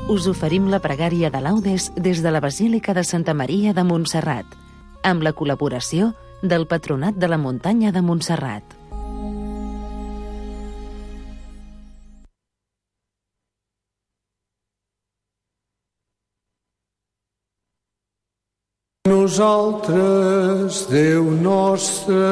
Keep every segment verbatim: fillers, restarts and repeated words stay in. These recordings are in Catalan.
us oferim la pregària de laudes des de la Basílica de Santa Maria de Montserrat, amb la col·laboració del Patronat de la Muntanya de Montserrat. Nosaltres, Déu nostre,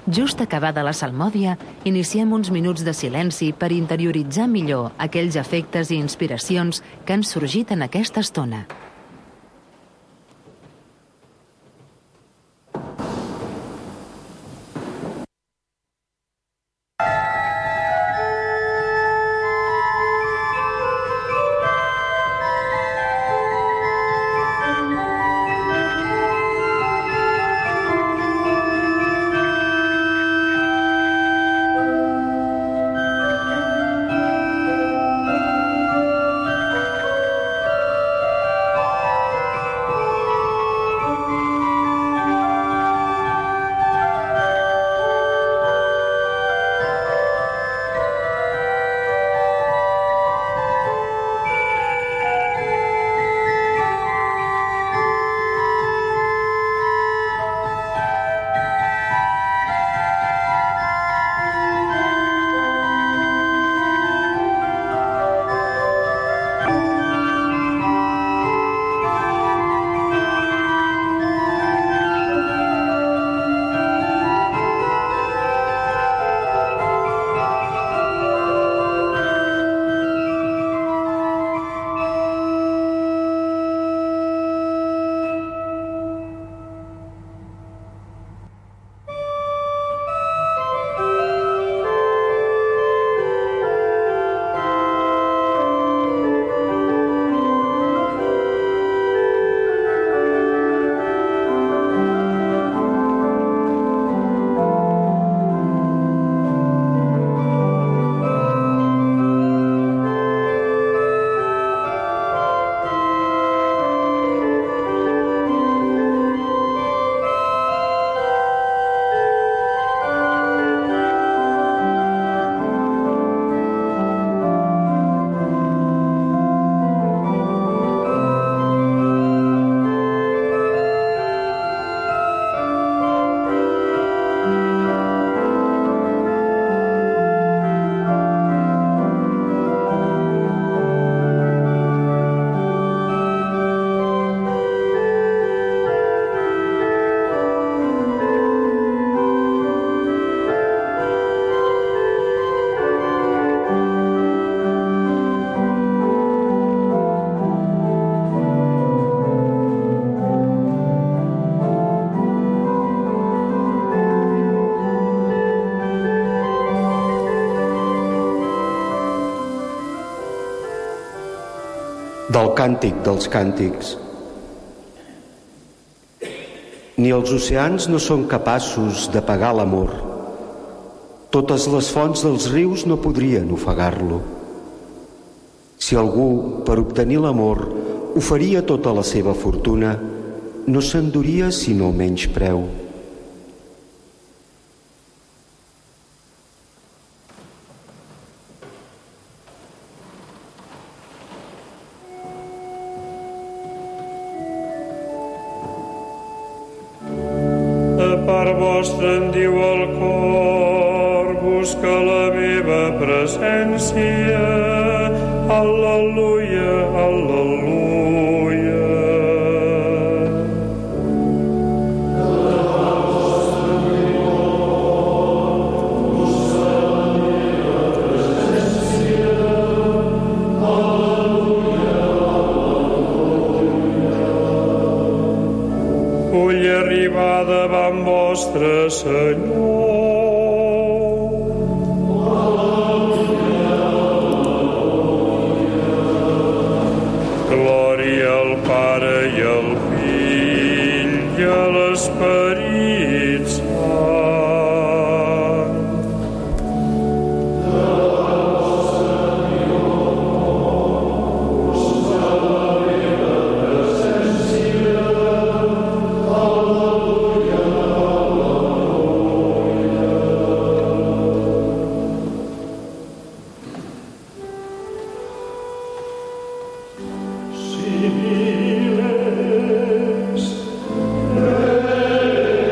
Just acabada la salmòdia, iniciem uns minuts de silenci per interioritzar millor aquells efectes i inspiracions que han sorgit en aquesta estona. Del càntic dels càntics. Ni els oceans no són capaços d'apagar l'amor. Totes les fonts dels rius no podrien ofegar-lo. Si algú, per obtenir l'amor, oferia tota la seva fortuna, no s'enduria sinó el menyspreu. part vostra em diu el cor, busca la meva presència. Al·leluia, al·leluia. Vull arribar davant vostre, Senyor. Glòria al Pare i al Fill i a l'Esperit Sant. Civiles,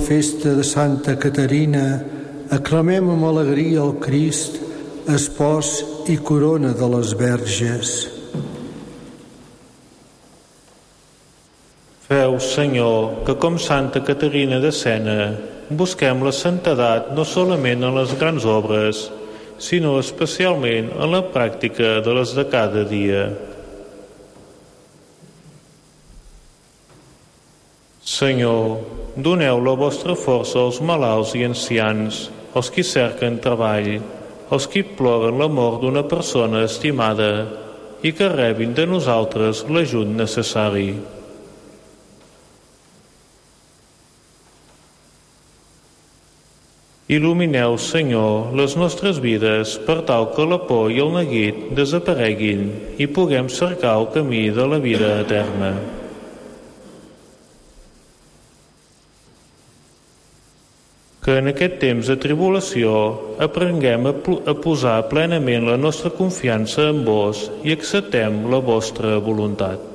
festa de Santa Caterina, aclamem amb alegria el Crist, espòs i corona de les verges. Feu, Senyor, que com Santa Caterina de Sena busquem la santedat no solament en les grans obres, sinó especialment en la pràctica de les de cada dia. Senyor, doneu la vostra força als malalts i ancians, als qui cerquen treball, als qui ploren la mort d'una persona estimada i que rebin de nosaltres l'ajut necessari. Il·lumineu, Senyor, les nostres vides per tal que la por i el neguit desapareguin i puguem cercar el camí de la vida eterna. Que en aquest temps de tribulació aprenguem a, a posar plenament la nostra confiança en vos i acceptem la vostra voluntat.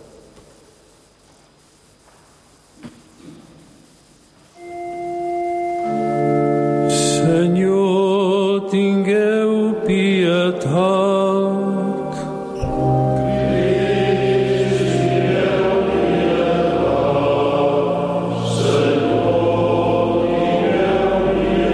Senyor, tingueu pietat. Crist, tingueu pietat. Senyor, tingueu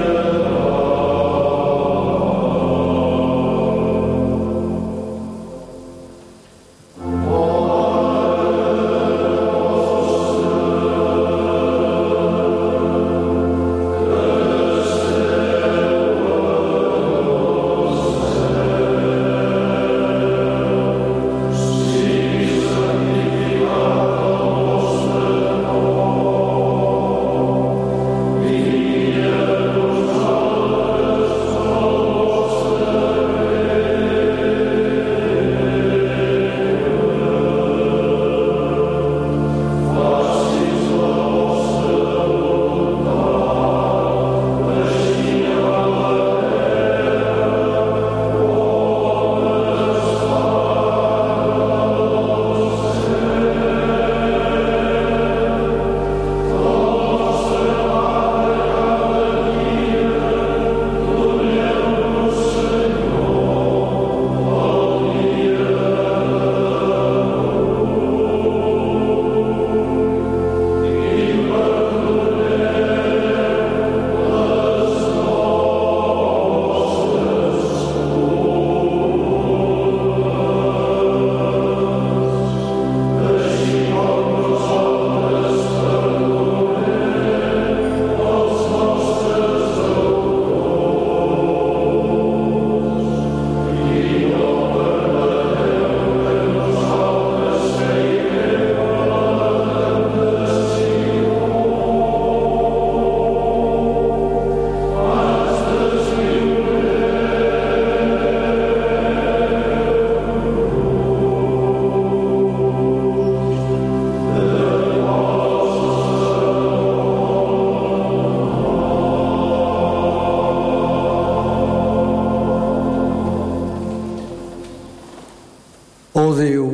Ó Déu,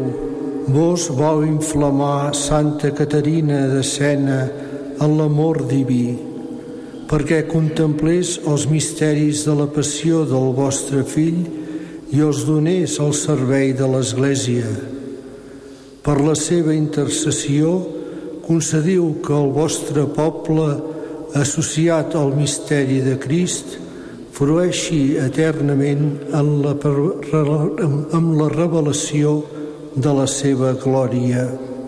vos vau inflamar Santa Caterina de Sena en l'amor diví, perquè contemplés els misteris de la passió del vostre Fill i els donés al servei de l'Església. Per la seva intercessió, concediu que el vostre poble, associat al misteri de Crist, frueixi eternament en la, en la revelació de la seva glòria.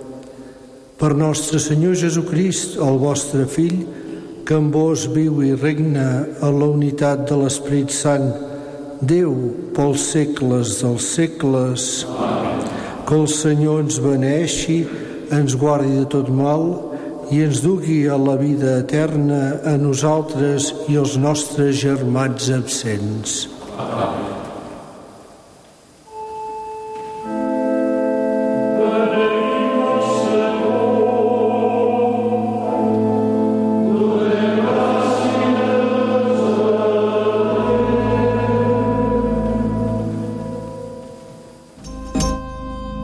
Per nostre Senyor Jesucrist, el vostre Fill, que amb vos viu i regna en la unitat de l'Esperit Sant, Déu pels segles dels segles. Amén. Que el Senyor ens beneeixi, ens guardi de tot mal i ens dugui a la vida eterna a nosaltres i als nostres germans absents. Amén.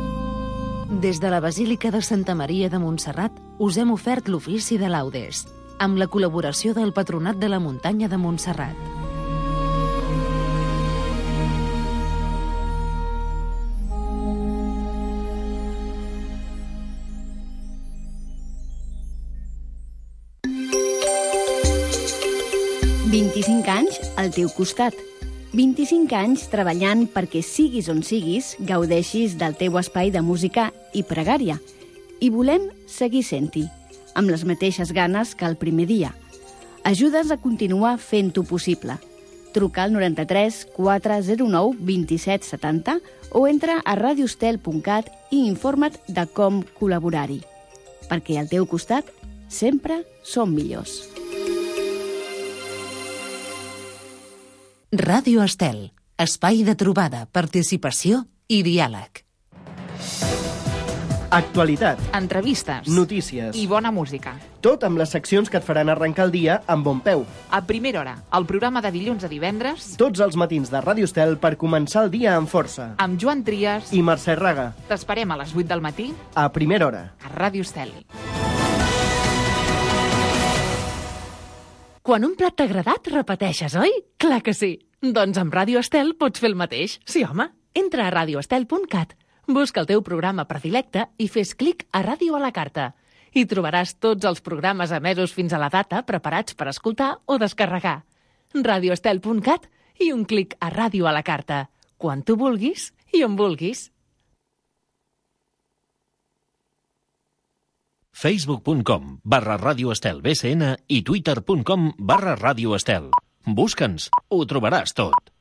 Des de la Basílica de Santa Maria de Montserrat us hem ofert l'ofici de laudes. amb la col·laboració del Patronat de la Muntanya de Montserrat. vint-i-cinc anys al teu costat. vint-i-cinc anys treballant perquè siguis on siguis, gaudeixis del teu espai de música i pregària. I volem seguir sent-hi, amb les mateixes ganes que el primer dia. Ajudes a continuar fent-ho possible. Truca al noranta-tres quatre zero nou vint-i-set setanta o entra a radiostel punt cat i informa't de com col·laborar-hi. Perquè al teu costat sempre som millors. Ràdio Estel, espai de trobada, participació i diàleg. Actualitat, entrevistes, notícies i bona música. Tot amb les seccions que et faran arrencar el dia amb bon peu. A primera hora, el programa de dilluns a divendres, Tots els matins de Ràdio Estel per començar el dia amb força. amb Joan Trias. I Mercè Raga, T'esperem a les vuit del matí a primera hora. a Ràdio Estel. Quan un plat t'ha agradat, repeteixes, oi? Clar que sí. Doncs amb Ràdio Estel pots fer el mateix. Sí, home. Entra a radiostel punt cat, busca el teu programa predilecte i fes clic a Ràdio a la carta. Hi trobaràs tots els programes emesos fins a la data preparats per escoltar o descarregar. radiostel punt cat i un clic a Ràdio a la carta. Quan tu vulguis i on vulguis. facebook punt com barra Ràdio Estel B C N i twitter punt com barra Ràdio Estel. Busca'ns, ho trobaràs tot.